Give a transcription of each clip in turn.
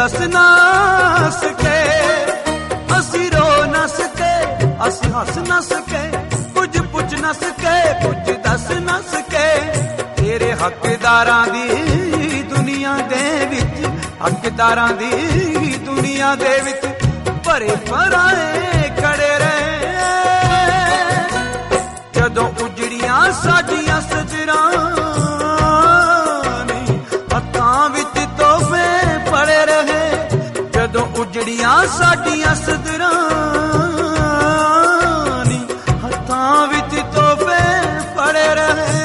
दस ना सके, असी रो न सके, असी हस न सके, कुछ पुछ न सके, कुछ दस न सके। तेरे हकदारां दी दुनिया दे विच, हकदारां दी दुनिया दे विच भरे पराए खड़े रहे। जदों उजड़ियां साडियां सजरां उजड़ियां साडियां सदरां नी हत्थां विच तोहफे पड़े रहे।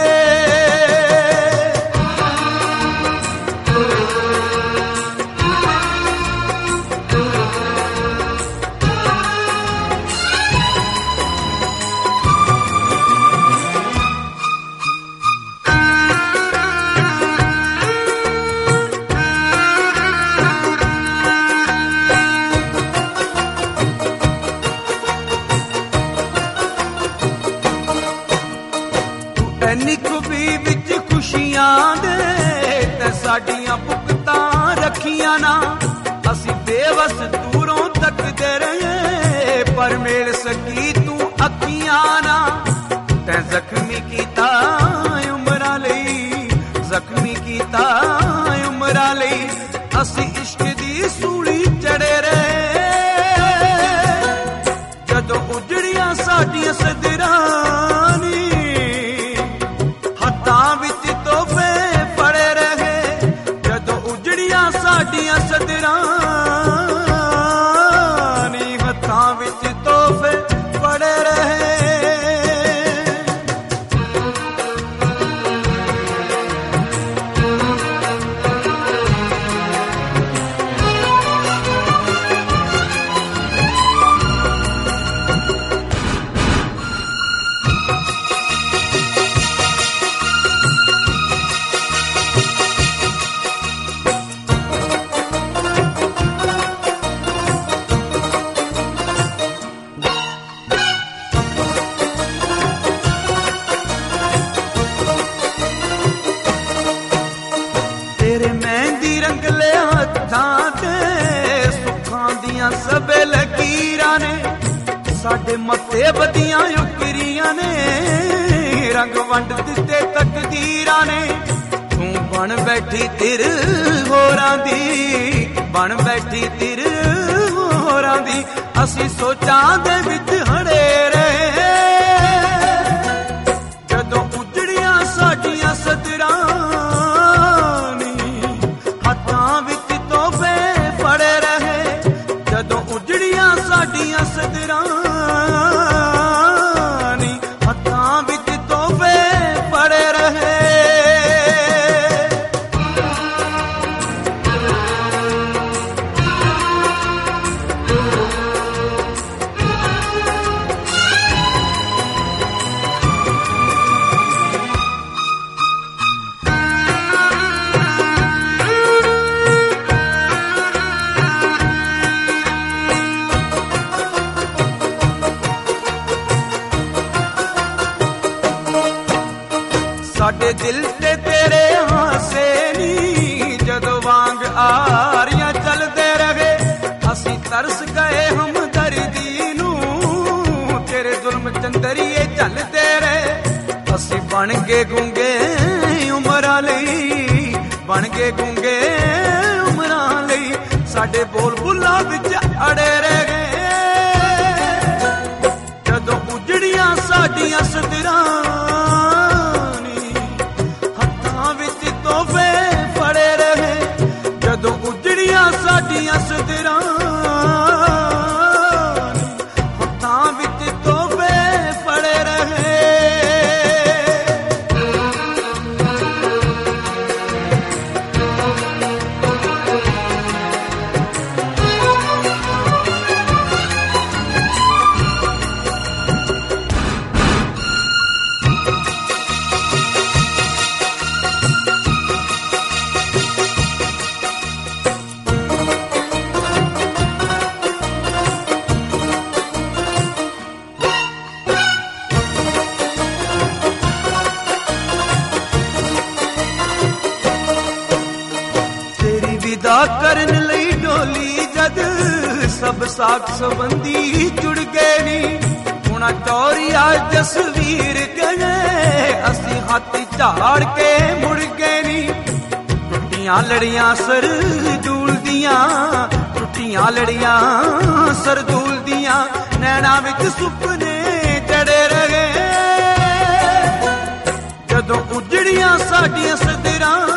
एनी खुबी विच खुशियां दे ते साडियां भुगतां रखियां ना। असी बेवस दूरों तकदे रहे पर मेल सकी तू अखियां ना। तैं जख्मी कीता उमरां लई, जख्मी कीता उमरां लई। असी इश्क दी सूली चढ़े रहे। जदों उजड़ियां साडियां सदरां साडियां सदरां नी हत्थां विच तोहफे पड़े रहे। तेरे मेहंदी रंगले हत्थां ते सुखां दियां सबे लकीरां ने। साडे मत्थे बदियां उकरियां ने, रंग वंड दिते तकदीरां ने। तू बन बैठी तिर होरां दी, बन बैठी तिर होरां दी। असी सोचां दे विच हड़े रहे। जदों उजड़ियां साडियां सदरां उजड़ियां साडियां सदरां नी हत्थां विच तोहफे पड़े रहे। साडे दिल ते तेरे हासे नी जदों वांग आरियां चलदे रहे। असी तरस गए हमदर्दी नू, तेरे जुल्म चंदरिए चलदे रहे। असी बन के गूंगे उमरां लई, बन के गूंगे उमरां लई। साडे बोल बुल्लां विच अड़े रह गए। जदों उजड़ियां साडियां सदरां साडियां सदरां हत्थां विच तोहफे पड़े रहे। ਸਾਕ ਸੰਬੰਧੀ ਜੁੜ ਗਏ ਨੀ। ਹੁਣ ਚੌਰੀਆ ਜਸਵੀਰ ਗਏ ਅਸੀਂ ਹੱਥ ਝਾੜ ਕੇ ਮੁੜ ਗਏ ਨੀ। ਟੁੱਟੀਆਂ ਲੜੀਆਂ ਸਰਦੂਲ ਦੀਆਂ, ਟੁੱਟੀਆਂ ਲੜੀਆਂ ਸਰਦੂਲ ਦੀਆਂ, ਨੈਣਾ ਵਿੱਚ ਸੁਪਨੇ ਜੜੇ ਰਹੇ। ਜਦੋਂ ਉਜੜੀਆਂ ਸਾਡੀਆਂ ਸਦਰਾਂ